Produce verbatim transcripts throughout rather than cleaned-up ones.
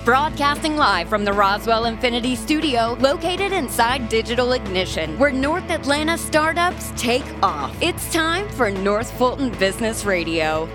Broadcasting live from the Roswell Infinity Studio, located inside Digital Ignition, where North Atlanta startups take off. It's time for North Fulton Business Radio.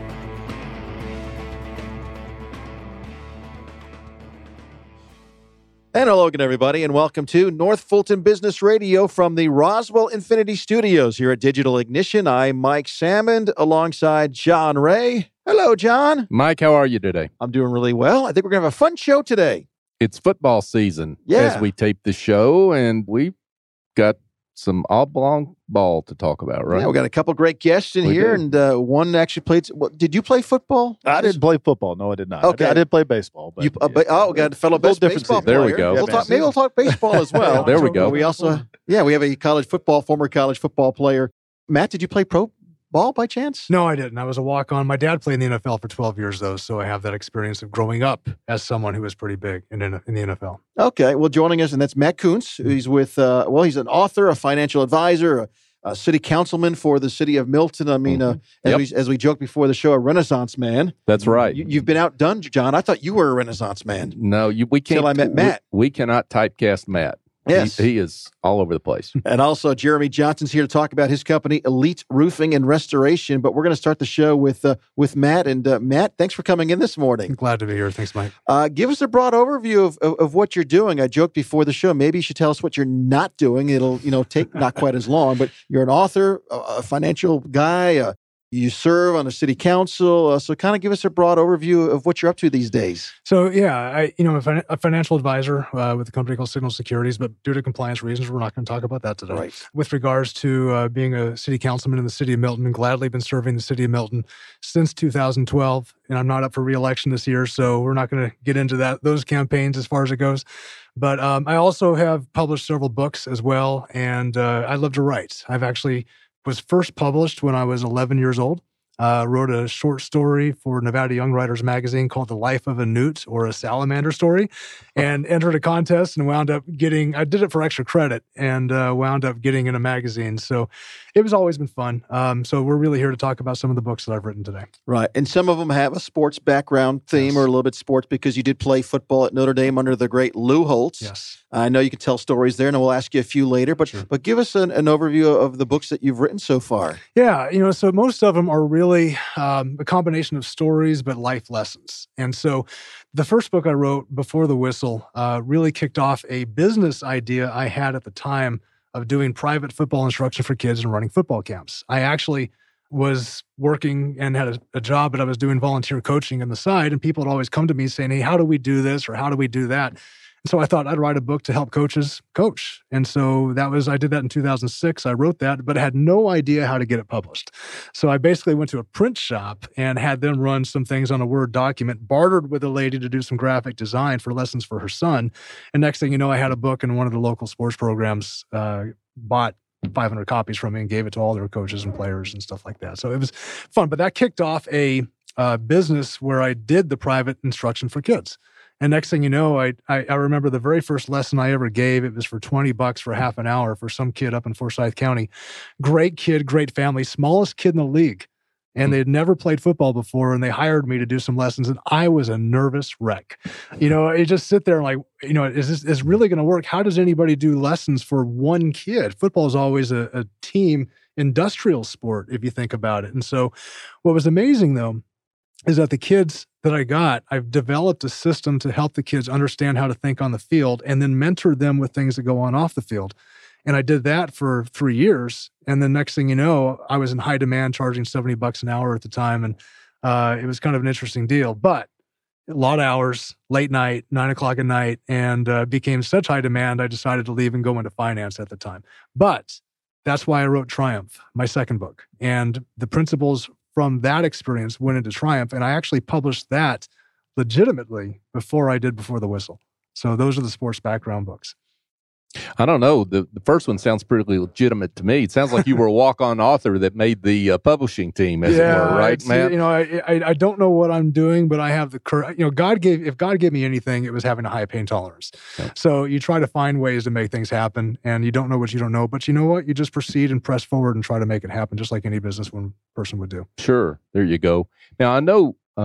And hello again, everybody, and welcome to North Fulton Business Radio from the Roswell Infinity Studios here at Digital Ignition. I'm Mike Salmond alongside John Ray. Hello, John. Mike, how are you today? I'm doing really well. I think we're going to have a fun show today. It's football season Yeah. as we tape the show, and we've got some oblong ball to talk about, right? Yeah, we got a couple great guests in We here, do. and uh, one actually played. What, did you play football? I didn't play football. No, I did not. Okay. I, I did play baseball. But You, uh, ba- oh, we got a fellow Little best different baseball season. There player. we go. We'll Yeah, talk, man. maybe we'll talk baseball as well. There we go. We also, yeah, we have a college football, former college football player. Matt, did you play pro ball by chance? No, I didn't. I was a walk-on. My dad played in the N F L for twelve years, though, so I have that experience of growing up as someone who was pretty big in, in, in the N F L. Okay, well, joining us, and that's Matt Kuntz. He's with, uh, well, he's an author, a financial advisor, a, a city councilman for the city of Milton. I mean, uh, as, Yep. we, as we joked before the show, a Renaissance man. That's right. You, you've been outdone, John. I thought you were a Renaissance man. no, you, we can't. Till I met we- Matt. We, cannot typecast Matt. Yes. He, he is all over the place. And also, Jeremy Johnson's here to talk about his company, Elite Roofing and Restoration. But we're going to start the show with uh, with Matt. And uh, Matt, thanks for coming in this I'm morning. glad to be here. Thanks, Mike. Uh, give us a broad overview of, of, of what you're doing. I joked before the show. Maybe you should tell us what you're not doing. It'll you know take not quite as long. But you're an author, a, a financial guy. Uh, you serve on the city council. Uh, so kind of give us a broad overview of what you're up to these days. So, yeah, I, you know, I'm a, fin- a financial advisor uh, with a company called Signal Securities, but due to compliance reasons, we're not going to talk about that today. Right. With regards to uh, being a city councilman in the city of Milton, gladly been serving the city of Milton since two thousand twelve, and I'm not up for re-election this year, so we're not going to get into that those campaigns as far as it goes. But um, I also have published several books as well, and uh, I love to write. I've actually was first published when I was eleven years old. Uh, wrote a short story for Nevada Young Writers magazine called The Life of a Newt, or a Salamander Story, and entered a contest and wound up getting, I did it for extra credit, and uh, wound up getting in a magazine. So it was always been fun. Um, so we're really here to talk about some of the books that I've written today. Right. And some of them have a sports background theme Yes. or a little bit sports because you did play football at Notre Dame under the great Lou Holtz. Yes. I know you can tell stories there, and we'll ask you a few later. But Sure. but give us an, an overview of the books that you've written so far. Yeah, you know, so most of them are really um, a combination of stories, but life lessons. And so the first book I wrote, Before the Whistle, uh, really kicked off a business idea I had at the time of doing private football instruction for kids and running football camps. I actually was working and had a, a job, but I was doing volunteer coaching on the side, and people would always come to me saying, hey, how do we do this? Or how do we do that? And so I thought I'd write a book to help coaches coach. And so that was, I did that in two thousand six. I wrote that, but I had no idea how to get it published. So I basically went to a print shop and had them run some things on a Word document, bartered with a lady to do some graphic design for lessons for her son. And next thing you know, I had a book, and one of the local sports programs uh, bought five hundred copies from me and gave it to all their coaches and players and stuff like that. So it was fun, but that kicked off a uh, business where I did the private instruction for kids. And next thing you know, I, I I remember the very first lesson I ever gave. It was for twenty bucks for half an hour for some kid up in Forsyth County. Great kid, great family, smallest kid in the league. And they had never played football before, and they hired me to do some lessons, and I was a nervous wreck. You know, you just sit there and like, you know, is this is really going to work? How does anybody do lessons for one kid? Football is always a, a team industrial sport, if you think about it. And so what was amazing, though, is that the kids that I got, I've developed a system to help the kids understand how to think on the field and then mentor them with things that go on off the field. And I did that for three years. And then next thing you know, I was in high demand, charging seventy bucks an hour at the time. And uh, it was kind of an interesting deal, but a lot of hours, late night, nine o'clock at night, and uh, became such high demand, I decided to leave and go into finance at the time. But that's why I wrote Triumph, my second book. And the principles from that experience went into Triumph. And I actually published that legitimately before I did Before the Whistle. So those are the sports background books. I don't know. The the first one sounds pretty legitimate to me. It sounds like you were a walk-on author that made the uh, publishing team, as yeah, it were, right, it's, man? You know, I, I I don't know what I'm doing, but I have the courage. You know, God gave if God gave me anything, it was having a high pain tolerance. Yeah. So you try to find ways to make things happen, and you don't know what you don't know, but you know what? You just proceed and press forward and try to make it happen, just like any business one person would do. Sure. There you go. Now, I know uh,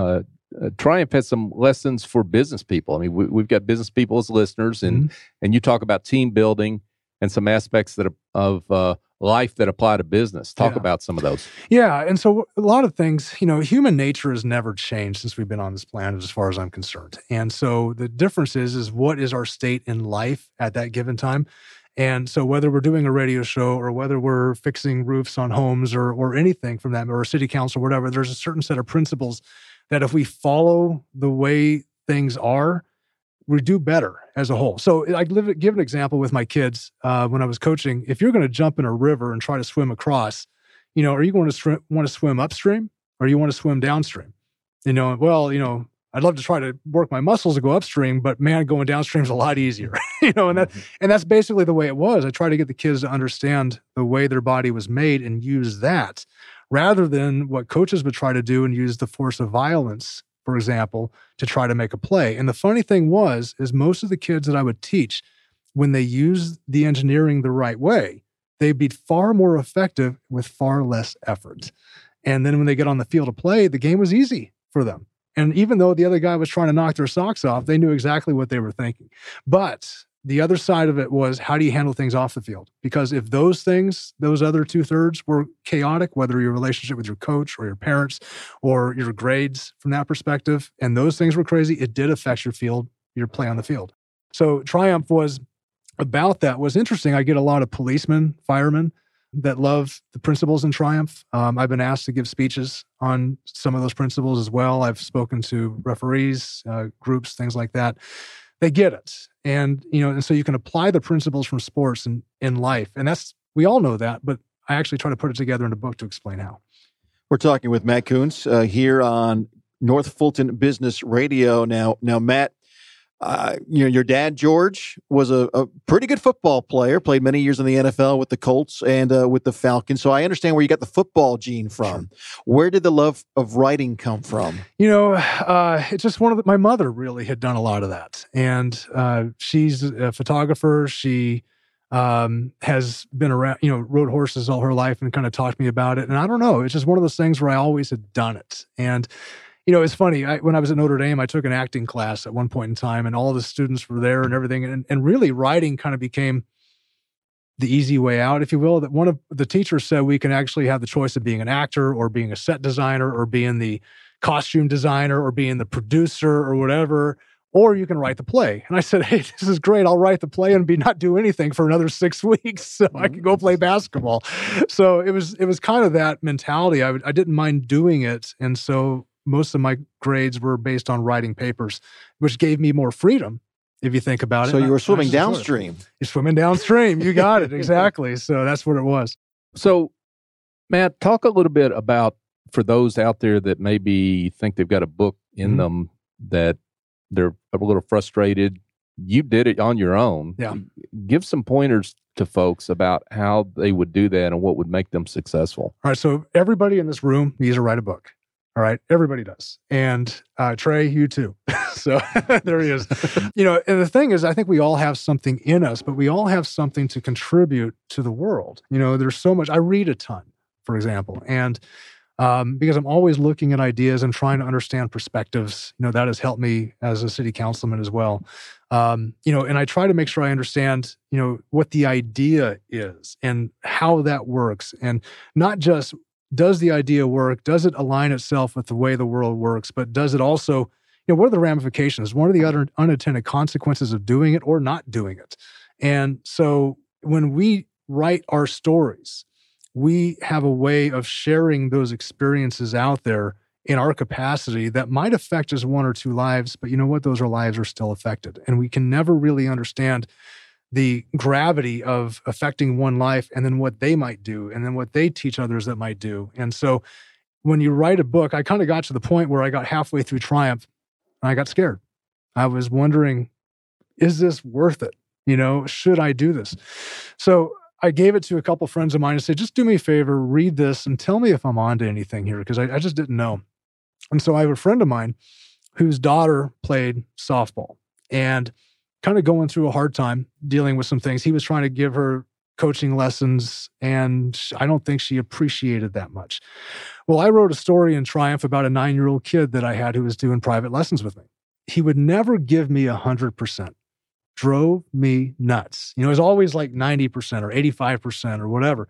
uh, Triumph has some lessons for business people. I mean, we, we've got business people as listeners, and Mm-hmm. and you talk about team building and some aspects that are, of uh, life that apply to business. Talk Yeah. about some of those. Yeah. And so a lot of things, you know, human nature has never changed since we've been on this planet, as far as I'm concerned. And so the difference is, is what is our state in life at that given time? And so whether we're doing a radio show or whether we're fixing roofs on homes or or anything from that, or a city council, whatever, there's a certain set of principles that if we follow the way things are, we do better as a whole. So I live, give an example with my kids uh, when I was coaching. If you're going to jump in a river and try to swim across, you know, are you going to swim, want to swim upstream or you want to swim downstream? You know, well, you know, I'd love to try to work my muscles to go upstream, but man, going downstream is a lot easier. you know, and that and that's basically the way it was. I try to get the kids to understand the way their body was made and use that rather than what coaches would try to do and use the force of violence, for example, to try to make a play. And the funny thing was, is most of the kids that I would teach, when they used the engineering the right way, they'd be far more effective with far less effort. And then when they get on the field to play, the game was easy for them. And even though the other guy was trying to knock their socks off, they knew exactly what they were thinking. But the other side of it was, how do you handle things off the field? Because if those things, those other two thirds were chaotic, whether your relationship with your coach or your parents or your grades from that perspective, and those things were crazy, it did affect your field, your play on the field. So Triumph was about that. Was interesting. I get a lot of policemen, firemen that love the principles in Triumph. Um, I've been asked to give speeches on some of those principles as well. I've spoken to referees, uh, groups, things like that. They get it. And, you know, and so you can apply the principles from sports in, in life. And that's, we all know that, but I actually try to put it together in a book to explain how. We're talking with Matt Kuntz uh, here on North Fulton Business Radio. Now, now, Matt, uh, you know, your dad, George, was a, a pretty good football player, played many years in the N F L with the Colts and uh, with the Falcons. So I understand where you got the football gene from. Where did the love of writing come from? You know, uh, it's just one of the, my mother really had done a lot of that. And uh, she's a photographer. She um, has been around, you know, rode horses all her life and kind of taught me about it. And I don't know, it's just one of those things where I always had done it. And you know, it's funny. I, when I was at Notre Dame, I took an acting class at one point in time, and all the students were there and everything. And, and really, writing kind of became the easy way out, if you will. That one of the teachers said we can actually have the choice of being an actor or being a set designer or being the costume designer or being the producer or whatever, or you can write the play. And I said, hey, this is great. I'll write the play and be not do anything for another six weeks so I can go play basketball. So it was it was kind of that mentality. I, I didn't mind doing it, and so most of my grades were based on writing papers, which gave me more freedom, if you think about it. So you were swimming I, I downstream. You're swimming downstream. You got it. Exactly. So that's what it was. So, Matt, talk a little bit about, for those out there that maybe think they've got a book in Mhm. them that they're a little frustrated. You did it on your own. Yeah. Give some pointers to folks about how they would do that and what would make them successful. All right. So everybody in this room needs to write a book. All right. Everybody does. And uh, Trey, you too. So there he is. You know, and the thing is, I think we all have something in us, but we all have something to contribute to the world. You know, there's so much. I read a ton, for example, and um, because I'm always looking at ideas and trying to understand perspectives, you know, that has helped me as a city councilman as well. Um, you know, and I try to make sure I understand, you know, what the idea is and how that works, and not just does the idea work? Does it align itself with the way the world works? But does it also, you know, what are the ramifications? What are the other unintended consequences of doing it or not doing it? And so when we write our stories, we have a way of sharing those experiences out there in our capacity that might affect just one or two lives, but you know what? Those are lives are still affected. And we can never really understand the gravity of affecting one life and then what they might do and then what they teach others that might do. And so when you write a book, I kind of got to the point where I got halfway through Triumph and I got scared. I was wondering, is this worth it? You know, should I do this? So I gave it to a couple friends of mine and said, just do me a favor, read this and tell me if I'm onto anything here, because I, I just didn't know. And so I have a friend of mine whose daughter played softball and kind of going through a hard time dealing with some things. He was trying to give her coaching lessons, and I don't think she appreciated that much. Well, I wrote a story in Triumph about a nine-year-old kid that I had who was doing private lessons with me. He would never give me one hundred percent. Drove me nuts. You know, it was always like ninety percent or eighty-five percent or whatever.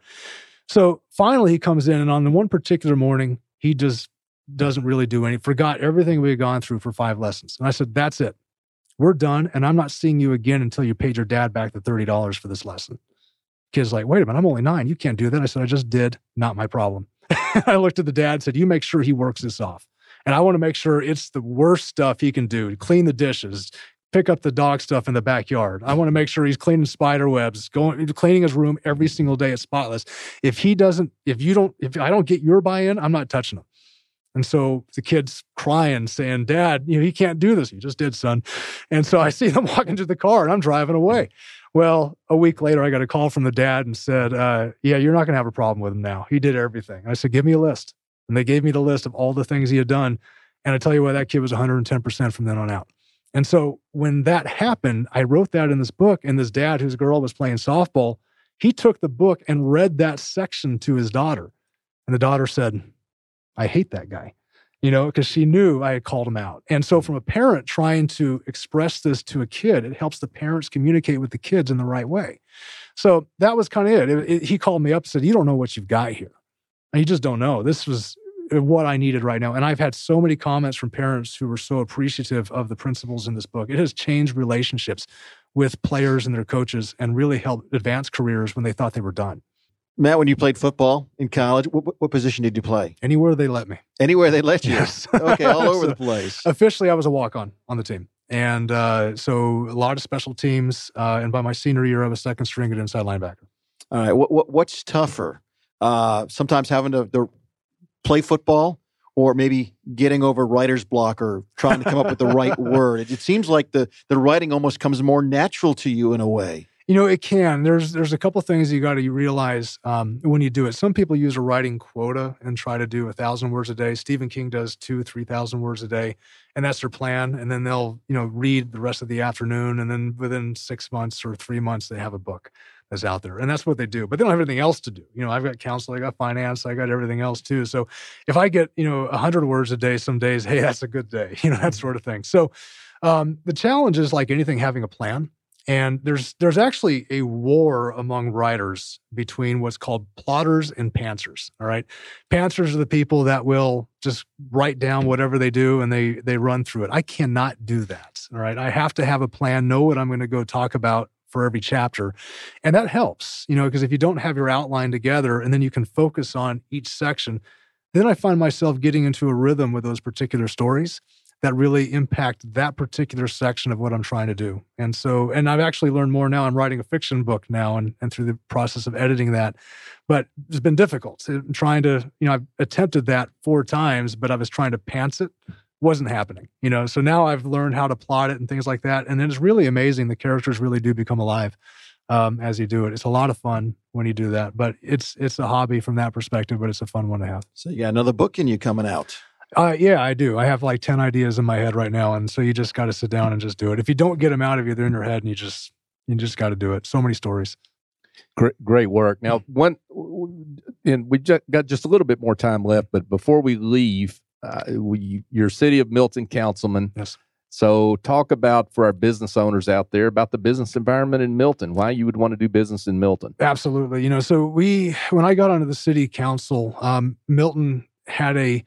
So finally he comes in, and on the one particular morning, he just doesn't really do any, forgot everything we had gone through for five lessons. And I said, that's it. We're done, and I'm not seeing you again until you paid your dad back the thirty dollars for this lesson. Kid's like, wait a minute, I'm only nine. You can't do that. I said, I just did. Not my problem. I looked at the dad and said, you make sure he works this off. And I want to make sure it's the worst stuff he can do. Clean the dishes, pick up the dog stuff in the backyard. I want to make sure he's cleaning spider webs, going cleaning his room every single day at Spotless. If he doesn't, if you don't, if I don't get your buy-in, I'm not touching him. And so the kid's crying, saying, Dad, you know, he can't do this. You just did, son. And so I see them walking to the car, and I'm driving away. Well, a week later, I got a call from the dad and said, uh, yeah, you're not going to have a problem with him now. He did everything. I said, give me a list. And they gave me the list of all the things he had done. And I tell you what, that kid was one hundred ten percent from then on out. And so when that happened, I wrote that in this book, and this dad whose girl was playing softball, he took the book and read that section to his daughter. And the daughter said, I hate that guy, you know, because she knew I had called him out. And so from a parent trying to express this to a kid, it helps the parents communicate with the kids in the right way. So that was kind of it. It, it. He called me up and said, you don't know what you've got here. And you just don't know. This was what I needed right now. And I've had so many comments from parents who were so appreciative of the principles in this book. It has changed relationships with players and their coaches and really helped advance careers when they thought they were done. Matt, when you played football in college, what, what position did you play? Anywhere they let me. Anywhere they let you? Yes. Okay, all over So, the place. Officially, I was a walk-on on the team. And uh, so a lot of special teams. Uh, and by my senior year, I was second string at inside linebacker. All right. What, what What's tougher? Uh, sometimes having to, to play football, or maybe getting over writer's block or trying to come up with the right word. It, it seems like the the writing almost comes more natural to you in a way. You know, it can. There's there's a couple things you got to realize um, when you do it. Some people use a writing quota and try to do a thousand words a day. Stephen King does two, three thousand words a day, and that's their plan. And then they'll, you know, read the rest of the afternoon, and then within six months or three months, they have a book that's out there, and that's what they do. But they don't have anything else to do. You know, I've got counseling, I got finance, I got everything else too. So if I get, you know, a hundred words a day, some days, hey, that's a good day. You know, that sort of thing. So um, the challenge is, like anything, having a plan. And there's there's actually a war among writers between what's called plotters and pantsers. All right, pantsers are the people that will just write down whatever they do and they they run through it. I cannot do that. All right, I have to have a plan, know what I'm going to go talk about for every chapter, and that helps. You know, because if you don't have your outline together and then you can focus on each section, then I find myself getting into a rhythm with those particular stories that really impact that particular section of what I'm trying to do. And so, and I've actually learned more now. I'm writing a fiction book now, and, and through the process of editing that, but it's been difficult. I'm trying to, you know, I've attempted that four times, but I was trying to pants it. Wasn't happening, you know? So now I've learned how to plot it and things like that. And then it's really amazing. The characters really do become alive um, as you do it. It's a lot of fun when you do that, but it's, it's a hobby from that perspective, but it's a fun one to have. So you got another book in you coming out. Uh, yeah, I do. I have like ten ideas in my head right now. And so you just got to sit down and just do it. If you don't get them out of you, they're in your head, and you just, you just got to do it. So many stories. Great, great work. Now, one, and we just got just a little bit more time left, but before we leave, uh, we, your City of Milton councilman. Yes. So talk about, for our business owners out there, about the business environment in Milton, why you would want to do business in Milton. Absolutely. You know, so we, when I got onto the city council, um, Milton had a,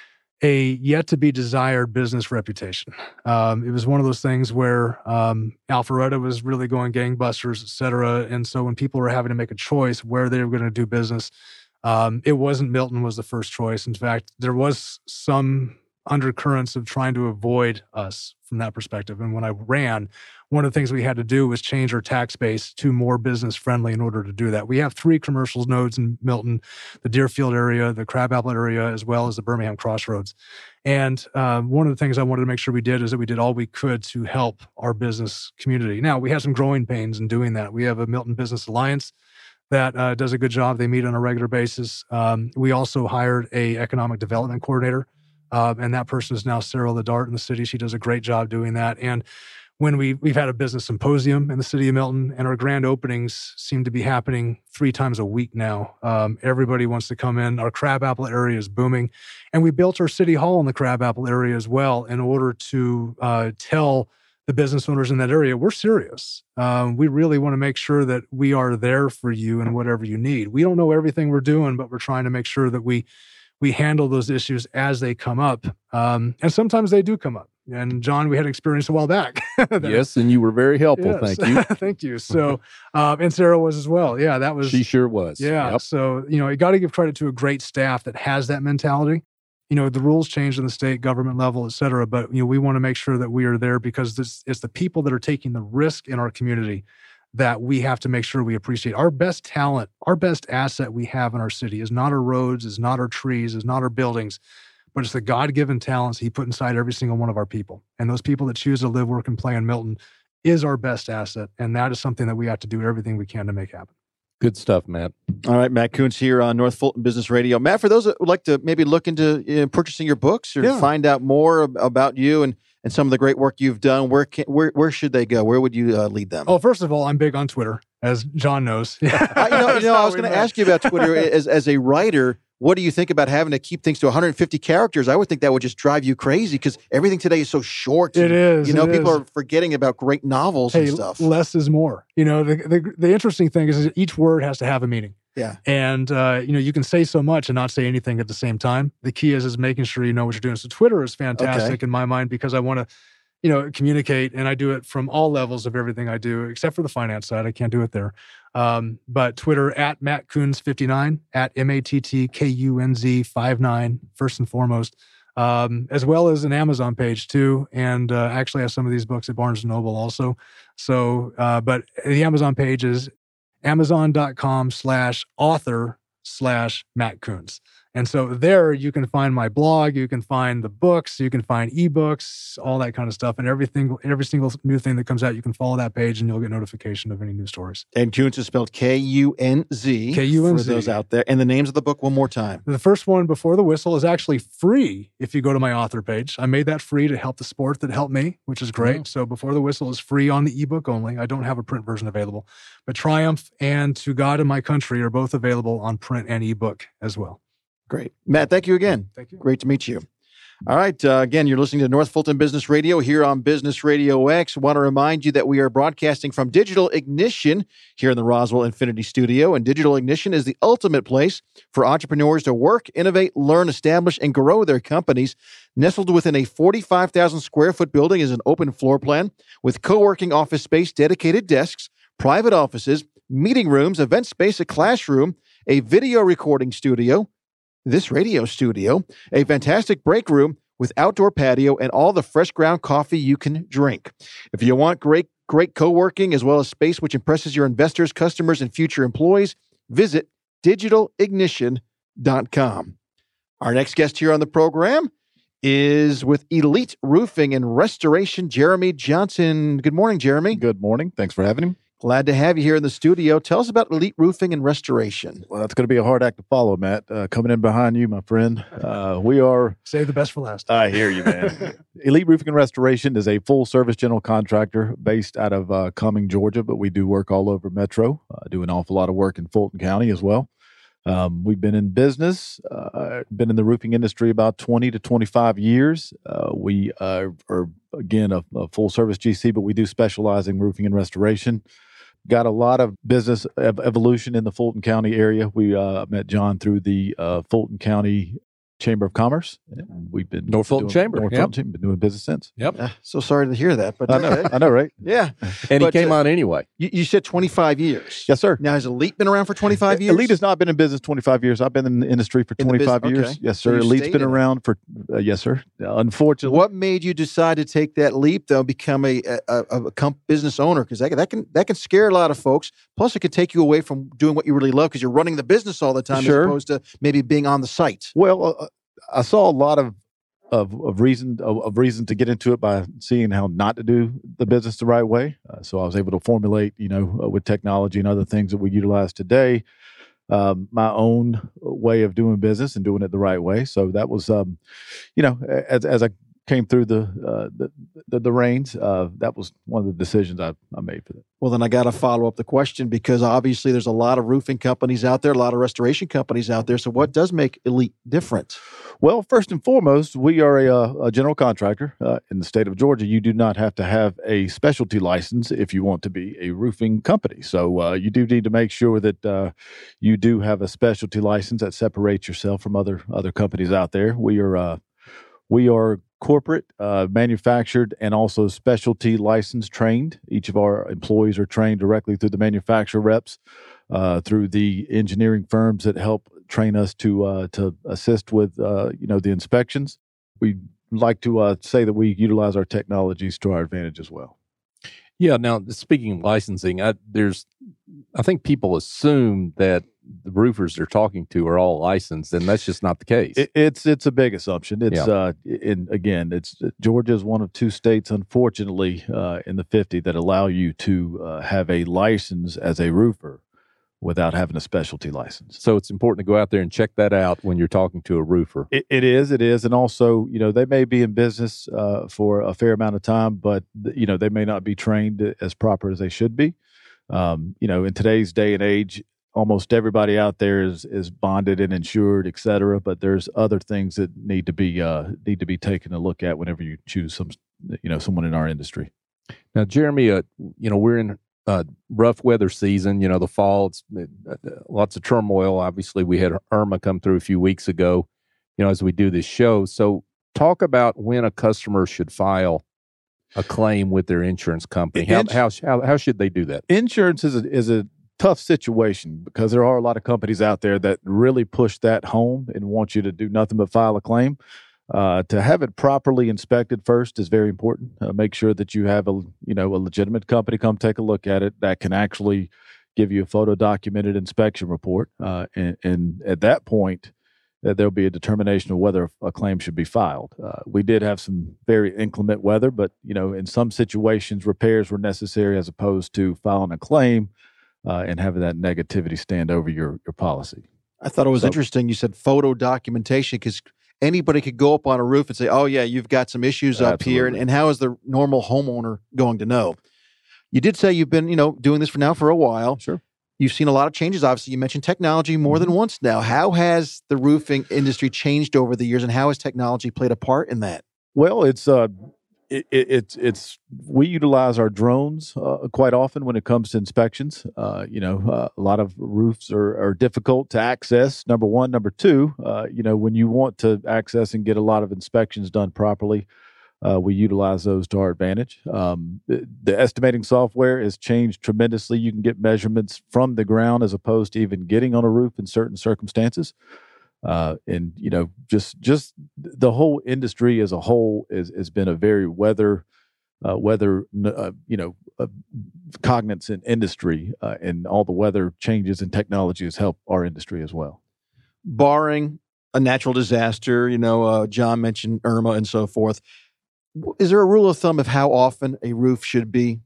a yet to be desired business reputation. Um, it was one of those things where um, Alpharetta was really going gangbusters, et cetera. And so when people were having to make a choice where they were going to do business, um, it wasn't Milton was the first choice. In fact, there was some undercurrents of trying to avoid us from that perspective. And when I ran, one of the things we had to do was change our tax base to more business friendly in order to do that. We have three commercial nodes in Milton, the Deerfield area, the Crabapple area, as well as the Birmingham Crossroads. And um, one of the things I wanted to make sure we did is that we did all we could to help our business community. Now, we had some growing pains in doing that. We have a Milton Business Alliance that uh, does a good job. They meet on a regular basis. Um, we also hired a economic development coordinator. Uh, and that person is now Sarah Ledart in the city. She does a great job doing that. And when we, we've had a business symposium in the city of Milton, and our grand openings seem to be happening three times a week now. Um, everybody wants to come in. Our Crabapple area is booming. And we built our city hall in the Crabapple area as well in order to uh, tell the business owners in that area, we're serious. Um, we really want to make sure that we are there for you and whatever you need. We don't know everything we're doing, but we're trying to make sure that we we handle those issues as they come up. Um, and sometimes they do come up. And John, we had experience a while back. Yes, and you were very helpful. Yes. Thank you. Thank you. So, um, and Sarah was as well. Yeah, that was. She sure was. Yeah. Yep. So, you know, you got to give credit to a great staff that has that mentality. You know, the rules change in the state government level, et cetera. But, you know, we want to make sure that we are there because this, it's the people that are taking the risk in our community that we have to make sure we appreciate. Our best talent, our best asset we have in our city is not our roads, is not our trees, is not our buildings, but it's the God-given talents he put inside every single one of our people. And those people that choose to live, work, and play in Milton is our best asset. And that is something that we have to do everything we can to make happen. Good stuff, Matt. All right, Matt Koontz here on North Fulton Business Radio. Matt, for those that would like to maybe look into uh, purchasing your books or Yeah. find out more ab- about you and, and some of the great work you've done, where can, where where should they go? Where would you uh, lead them? Oh, first of all, I'm big on Twitter, as John knows. I, you know, you know, I was going to ask you about Twitter as as a writer. What do you think about having to keep things to one hundred fifty characters? I would think that would just drive you crazy because everything today is so short. It is. You know, it people is. are forgetting about great novels Hey, and stuff. less is more. You know, the, the the interesting thing is that each word has to have a meaning. Yeah. And, uh, you know, you can say so much and not say anything at the same time. The key is, is making sure you know what you're doing. So Twitter is fantastic Okay. in my mind because I want to, you know, communicate, and I do it from all levels of everything I do, except for the finance side. I can't do it there. Um, but Twitter at Matt Kunz fifty-nine, at M A T T K U N Z fifty-nine, first and foremost, um, as well as an Amazon page too. And uh, actually I have some of these books at Barnes and Noble also. So, uh, but the Amazon page is amazon.com slash author slash Matt Kunz. And so there you can find my blog, you can find the books, you can find ebooks, all that kind of stuff. And everything, every single new thing that comes out, you can follow that page and you'll get notification of any new stories. And Kunz is spelled K U N Z. K U N Z. For those out there. And the names of the book one more time. The first one, Before the Whistle, is actually free if you go to my author page. I made that free to help the sport that helped me, which is great. Oh. So Before the Whistle is free on the ebook only. I don't have a print version available. But Triumph and To God and My Country are both available on print and ebook as well. Great. Matt, thank you again. Thank you. Great to meet you. All right. Uh, again, you're listening to North Fulton Business Radio here on Business Radio X. Want to remind you that we are broadcasting from Digital Ignition here in the Roswell Infinity Studio. And Digital Ignition is the ultimate place for entrepreneurs to work, innovate, learn, establish, and grow their companies. Nestled within a forty-five thousand square foot building is an open floor plan with co-working office space, dedicated desks, private offices, meeting rooms, event space, a classroom, a video recording studio, this radio studio, a fantastic break room with outdoor patio and all the fresh ground coffee you can drink. If you want great, great co-working as well as space which impresses your investors, customers, and future employees, visit digital ignition dot com. Our next guest here on the program is with Elite Roofing and Restoration, Jeremy Johnson. Good morning, Jeremy. Good morning. Thanks for having me. Glad to have you here in the studio. Tell us about Elite Roofing and Restoration. Well, that's going to be a hard act to follow, Matt. Uh, coming in behind you, my friend. Uh, we are. Save the best for last. I hear you, man. Elite Roofing and Restoration is a full-service general contractor based out of uh, Cumming, Georgia, but we do work all over Metro. Uh, do an awful lot of work in Fulton County as well. Um, we've been in business, uh, been in the roofing industry about twenty to twenty-five years. Uh, we uh, are, again, a, a full-service G C, but we do specialize in roofing and restoration. Got a lot of business ev- evolution in the Fulton County area. We uh, met John through the uh, Fulton County Chamber of Commerce. And we've been North Fulton doing, Chamber, North yep. Fulton Chamber, been doing business since. Yep. Uh, so sorry to hear that, but I know, okay. I know, right? Yeah. And But, he came uh, on anyway. You, you said twenty-five years. Yes, sir. Now, has Elite been around for twenty-five years? Elite has not been in business twenty-five years. I've been in the industry for In the twenty-five bus- years. okay. Yes, So sir. you Elite's stayed been in it. around for, uh, yes, sir. Uh, unfortunately. What made you decide to take that leap, though, become a a, a, a comp business owner? Because that, that can that can scare a lot of folks. Plus, it could take you away from doing what you really love because you're running the business all the time Sure. as opposed to maybe being on the site. Well, uh, I saw a lot of of, of reason of, of reason to get into it by seeing how not to do the business the right way. Uh, so I was able to formulate, you know, uh, with technology and other things that we utilize today, um, my own way of doing business and doing it the right way. So that was, um, you know, as as I came through the uh, the, the the reins, uh, that was one of the decisions I, I made for that. Well, then I got to follow up the question, because obviously there's a lot of roofing companies out there, a lot of restoration companies out there. So what does make Elite different? Well, first and foremost, we are a, a general contractor uh, in the state of Georgia. You do not have to have a specialty license if you want to be a roofing company. So uh, you do need to make sure that uh, you do have a specialty license that separates yourself from other other companies out there. We are uh, we are corporate, uh, manufactured, and also specialty license trained. Each of our employees are trained directly through the manufacturer reps, uh, through the engineering firms that help train us to uh, to assist with uh, you know the inspections. We like to uh, say that we utilize our technologies to our advantage as well. Yeah. Now, speaking of licensing, I, there's, I think people assume that the roofers they're talking to are all licensed, and that's just not the case. It, it's it's a big assumption. It's Yeah. uh, in again, it's Georgia is one of two states, unfortunately, uh, in the fifty that allow you to uh, have a license as a roofer without having a specialty license. So it's important to go out there and check that out when you're talking to a roofer. It, it is, it is, and also, you know, they may be in business uh, for a fair amount of time, but you know, they may not be trained as proper as they should be. Um, you know, in today's day and age, almost everybody out there is is bonded and insured, et cetera. But there's other things that need to be uh, need to be taken a look at whenever you choose some, you know, someone in our industry. Now, Jeremy, uh, you know, we're in uh, rough weather season. You know, the fall, it's uh, lots of turmoil. Obviously, we had Irma come through a few weeks ago, you know, as we do this show. So talk about when a customer should file a claim with their insurance company. How, Ins- how, how, how should they do that? Insurance is a, is a tough situation because there are a lot of companies out there that really push that home and want you to do nothing but file a claim. Uh, to have it properly inspected first is very important. Uh, make sure that you have a you know a legitimate company come take a look at it that can actually give you a photo documented inspection report, uh, and, and at that point, uh, there'll be a determination of whether a claim should be filed. Uh, we did have some very inclement weather, but you know in some situations repairs were necessary as opposed to filing a claim uh, and having that negativity stand over your your policy. I thought it was So- interesting. You said photo documentation, because anybody could go up on a roof and say, oh, yeah, you've got some issues up here. And, Absolutely. and how is the normal homeowner going to know? You did say you've been, you know, doing this for now for a while. Sure. You've seen a lot of changes. Obviously, you mentioned technology more than once now. How has the roofing industry changed over the years, and how has technology played a part in that? Well, it's uh, it, it, it's it's we utilize our drones uh, quite often when it comes to inspections. Uh, you know, uh, a lot of roofs are, are difficult to access. Number one, number two, uh, you know, when you want to access and get a lot of inspections done properly, uh, we utilize those to our advantage. Um, the, the estimating software has changed tremendously. You can get measurements from the ground as opposed to even getting on a roof in certain circumstances. Uh, and you know, just just the whole industry as a whole is has been a very weather, uh, weather, uh, you know, uh, cognizant industry, uh, and all the weather changes and technology has helped our industry as well. Barring a natural disaster, you know, uh, John mentioned Irma and so forth. W- Is there a rule of thumb of how often a roof should be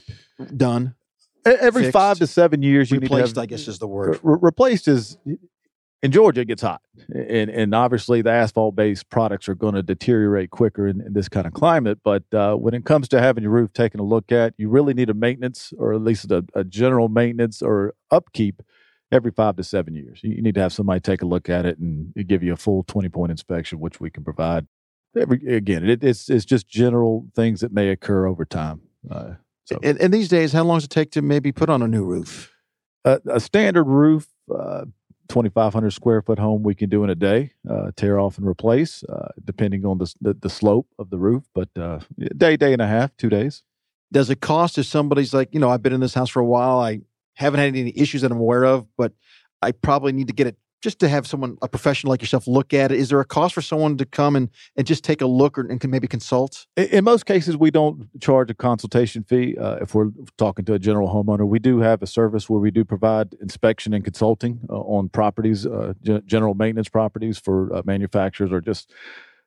done? E- Every Fixed, five to seven years, you Replaced, need to I have, guess is the word. Re- replaced is in Georgia. It gets hot, and and obviously the asphalt based products are going to deteriorate quicker in, in this kind of climate. But uh, when it comes to having your roof taken a look at, you really need a maintenance, or at least a, a general maintenance or upkeep every five to seven years. You, you need to have somebody take a look at it and give you a full twenty point inspection, which we can provide. Every again, it, it's it's just general things that may occur over time. Uh, so. And, and these days, how long does it take to maybe put on a new roof? A, a standard roof, uh, twenty-five hundred square foot home, we can do in a day, uh, tear off and replace, uh, depending on the, s- the the slope of the roof. But uh, a day, day and a half, two days. Does it cost if somebody's like, you know, I've been in this house for a while, I haven't had any issues that I'm aware of, but I probably need to get it just to have someone, a professional like yourself, look at it? Is there a cost for someone to come and, and just take a look or, and can maybe consult? In, in most cases, we don't charge a consultation fee. Uh, if we're talking to a general homeowner, we do have a service where we do provide inspection and consulting uh, on properties, uh, g- general maintenance properties for uh, manufacturers or just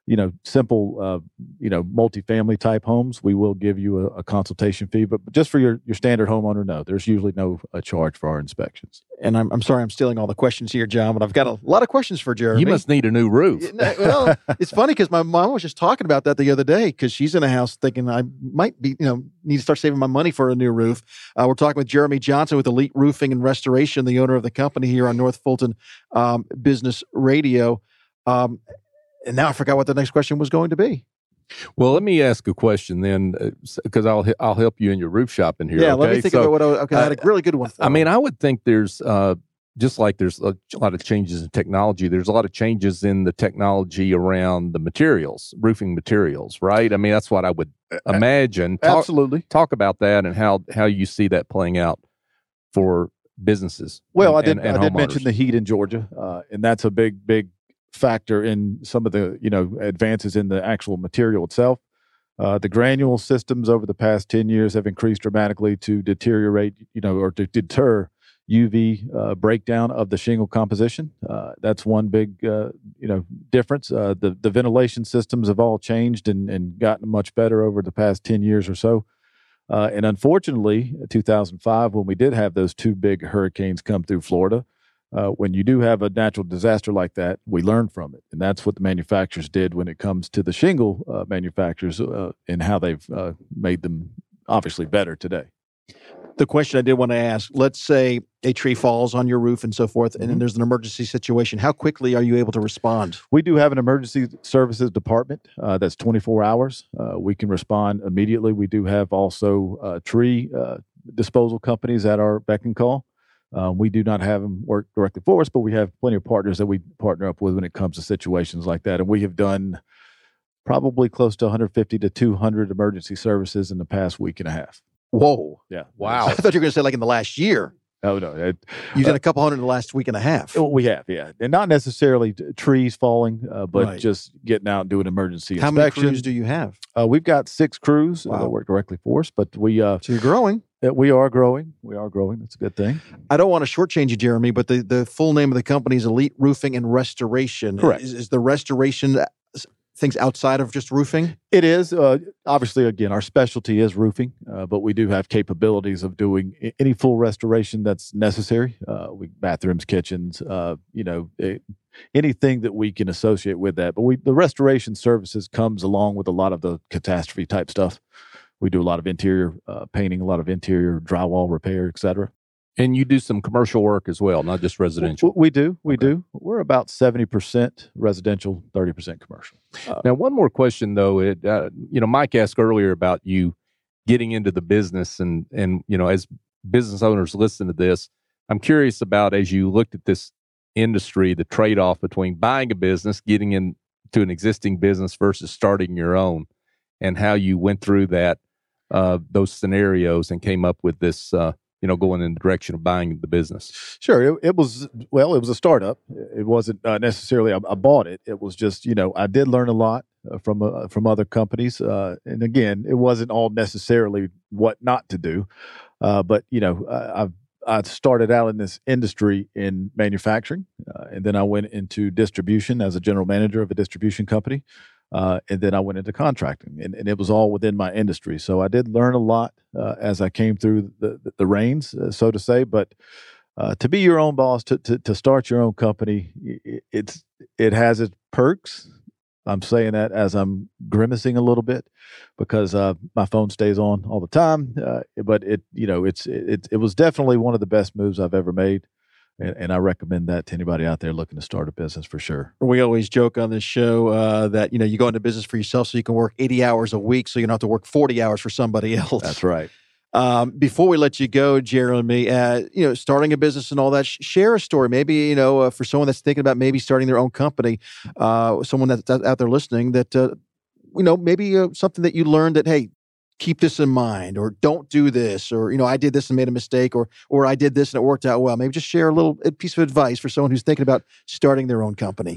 you know, simple, uh, you know, multifamily type homes, we will give you a, a consultation fee. But just for your, your standard homeowner, no, there's usually no uh, charge for our inspections. And I'm, I'm sorry I'm stealing all the questions here, John, but I've got a lot of questions for Jeremy. You must need a new roof. Well, it's funny because my mom was just talking about that the other day because she's in a house thinking I might be, you know, need to start saving my money for a new roof. Uh, we're talking with Jeremy Johnson with Elite Roofing and Restoration, the owner of the company here on North Fulton um, Business Radio. Um, and now I forgot what the next question was going to be. Well, let me ask a question then, because uh, I'll I'll help you in your roof shopping here. Yeah, okay? let me think so, about what I, okay, I had a really good one. I mean, I would think there's uh, just like there's a lot of changes in technology. There's a lot of changes in the technology around the materials, roofing materials, right? I mean, that's what I would imagine. Talk, Absolutely. Talk about that and how how you see that playing out for businesses. Well, and, I did and, and I did homeowners. mention the heat in Georgia, uh, and that's a big big factor in some of the you know advances in the actual material itself. Uh, the granule systems over the past ten years have increased dramatically to deteriorate, you know, or to deter U V uh, breakdown of the shingle composition. Uh, that's one big, uh, you know, difference. Uh, the the ventilation systems have all changed and, and gotten much better over the past ten years or so. Uh, and unfortunately, two thousand five, when we did have those two big hurricanes come through Florida, Uh, when you do have a natural disaster like that, we learn from it. And that's what the manufacturers did when it comes to the shingle uh, manufacturers uh, and how they've uh, made them obviously better today. The question I did want to ask, let's say a tree falls on your roof and so forth, and Mm-hmm. then there's an emergency situation. How quickly are you able to respond? We do have an emergency services department uh, that's twenty-four hours. Uh, we can respond immediately. We do have also uh, tree uh, disposal companies at our beck and call. Uh, we do not have them work directly for us, but we have plenty of partners that we partner up with when it comes to situations like that. And we have done probably close to one hundred fifty to two hundred emergency services in the past week and a half. Whoa. Yeah. Wow. I thought you were going to say like in the last year. Oh, no. It, You've done uh, a couple hundred in the last week and a half. we have, yeah. And not necessarily t- trees falling, uh, but Right. just getting out and doing emergency How many inspection. crews do you have? Uh, we've got six crews uh, Wow. that work directly for us, but we uh, So you're growing. uh, we are growing. We are growing. That's a good thing. I don't want to shortchange you, Jeremy, but the, the full name of the company is Elite Roofing and Restoration. Correct. Is, is the restoration things outside of just roofing? It is. Uh, obviously, again, our specialty is roofing, uh, but we do have capabilities of doing I- any full restoration that's necessary. Uh, we bathrooms, kitchens, uh, you know, it, anything that we can associate with that. But we the restoration services comes along with a lot of the catastrophe type stuff. We do a lot of interior uh, painting, a lot of interior drywall repair, et cetera. And you do some commercial work as well, not just residential. W- We do. We Okay. do. We're about seventy percent residential, thirty percent commercial. Uh, Now, one more question though. It, uh, you know, Mike asked earlier about you getting into the business, and and you know, as business owners listen to this, I'm curious about as you looked at this industry, the trade-off between buying a business, getting into an existing business versus starting your own, and how you went through that uh, those scenarios and came up with this. Uh, you know, going in the direction of buying the business. Sure. It, it was, well, it was a startup. It wasn't uh, necessarily, I, I bought it. It was just, you know, I did learn a lot uh, from, uh, from other companies. Uh, and again, it wasn't all necessarily what not to do. Uh, but, you know, I, I've, I started out in this industry in manufacturing, uh, and then I went into distribution as a general manager of a distribution company. Uh, and then I went into contracting, and, and it was all within my industry. So I did learn a lot uh, as I came through the, the, the reins, uh, so to say. But uh, to be your own boss, to, to to start your own company, it, it's it has its perks. I'm saying that as I'm grimacing a little bit because uh, my phone stays on all the time. Uh, but it you know it's it it was definitely one of the best moves I've ever made. And, and I recommend that to anybody out there looking to start a business for sure. We always joke on this show uh, that, you know, you go into business for yourself so you can work eighty hours a week so you don't have to work forty hours for somebody else. That's right. Um, before we let you go, Jeremy, uh, you know, starting a business and all that, sh- share a story. Maybe, you know, uh, for someone that's thinking about maybe starting their own company, uh, someone that's out there listening that, uh, you know, maybe uh, something that you learned that, hey, keep this in mind, or don't do this, or, you know, I did this and made a mistake, or, or I did this and it worked out well. Maybe just share a little a piece of advice for someone who's thinking about starting their own company.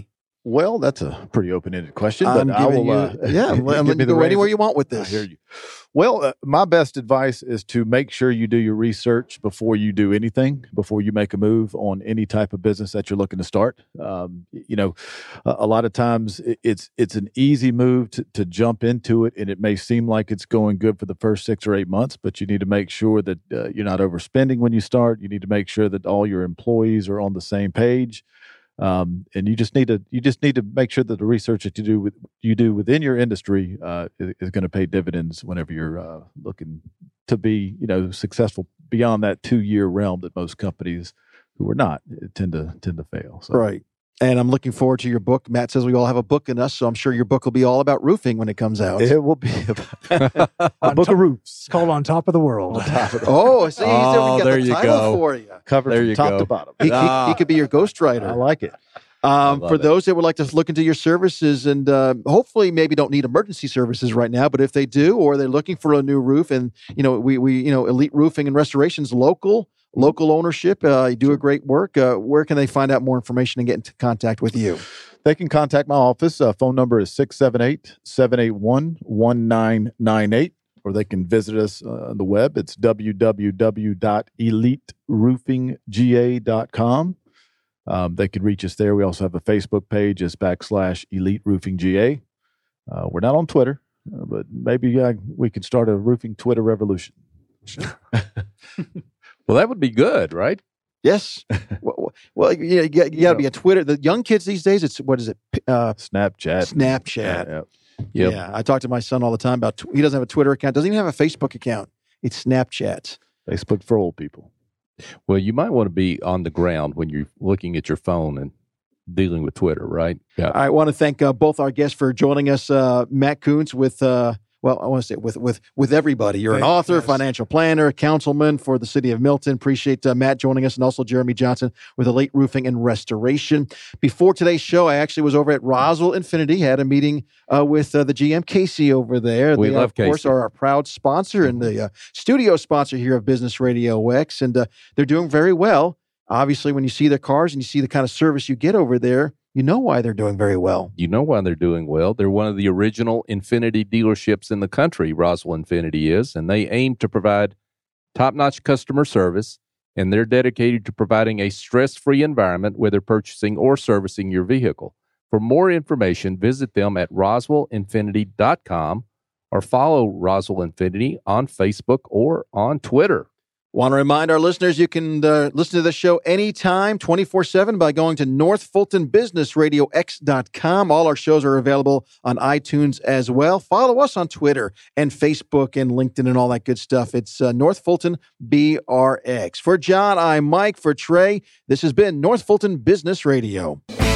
Well, that's a pretty open-ended question, but I'm I will. giving Uh, you, yeah, I'm give letting me you the go reins. anywhere you want with I this. hear you. Well, uh, my best advice is to make sure you do your research before you do anything, before you make a move on any type of business that you're looking to start. Um, you know, a, a lot of times it- it's it's an easy move to, to jump into it, and it may seem like it's going good for the first six or eight months, but you need to make sure that uh, you're not overspending when you start. You need to make sure that all your employees are on the same page. Um, and you just need to you just need to make sure that the research that you do with you do within your industry uh, is, is going to pay dividends whenever you're uh, looking to be you know successful beyond that two year realm that most companies who are not tend to tend to fail. So. Right. And I'm looking forward to your book. Matt says we all have a book in us, so I'm sure your book will be all about roofing when it comes out. It will be about a book of roofs. It's called On Top of the World. On top of the- Oh, see, Oh, we got there the you title go. for you. covered There from you top go. to bottom. He, he- Ah. he could be your ghostwriter. I like it. Um, love for it. those that would like to look into your services and uh, hopefully maybe don't need emergency services right now, but if they do, or they're looking for a new roof, and you know we we you know Elite Roofing and Restoration's local local ownership, uh, you do a great work. Uh, where can they find out more information and get into contact with you? They can contact my office. Uh, phone number is six seven eight, seven eight one, one nine nine eight, or they can visit us uh, on the web. It's w w w dot elite roofing g a dot com. Um, they could reach us there. We also have a Facebook page as backslash Elite Roofing G A. Uh, we're not on Twitter, uh, but maybe uh, we could start a roofing Twitter revolution. Well, that would be good, right? Yes. well, well, you, you, got, you got to be a Twitter. The young kids these days, it's what is it? Uh, Snapchat. Snapchat. Yeah, yeah. Yep. Yeah, I talk to my son all the time about. Tw- he doesn't have a Twitter account. Doesn't even have a Facebook account. It's Snapchat. Facebook for old people. Well, you might want to be on the ground when you're looking at your phone and dealing with Twitter, right? Yeah. I want to thank uh, both our guests for joining us. Uh, Matt Kuntz with, uh, well, I want to say with with with everybody. You're an Thank- author, yes. financial planner, councilman for the city of Milton. Appreciate uh, Matt joining us, and also Jeremy Johnson with Elite Roofing and Restoration. Before today's show, I actually was over at Roswell Infinity, had a meeting uh, with uh, the G M Casey over there. We they, love of course, Casey. are our proud sponsor and the uh, studio sponsor here of Business Radio X, and uh, they're doing very well. Obviously, when you see their cars and you see the kind of service you get over there, you know why they're doing very well. You know why they're doing well. They're one of the original Infinity dealerships in the country, Roswell Infinity is, and they aim to provide top-notch customer service, and they're dedicated to providing a stress-free environment whether purchasing or servicing your vehicle. For more information, visit them at roswell infinity dot com or follow Roswell Infinity on Facebook or on Twitter. Want to remind our listeners you can uh, listen to the show anytime, twenty-four seven, by going to north fulton business radio x dot com. All our shows are available on iTunes as well. Follow us on Twitter and Facebook and LinkedIn and all that good stuff. It's uh, North Fulton B R X. For John, I'm Mike. For Trey, this has been North Fulton Business Radio.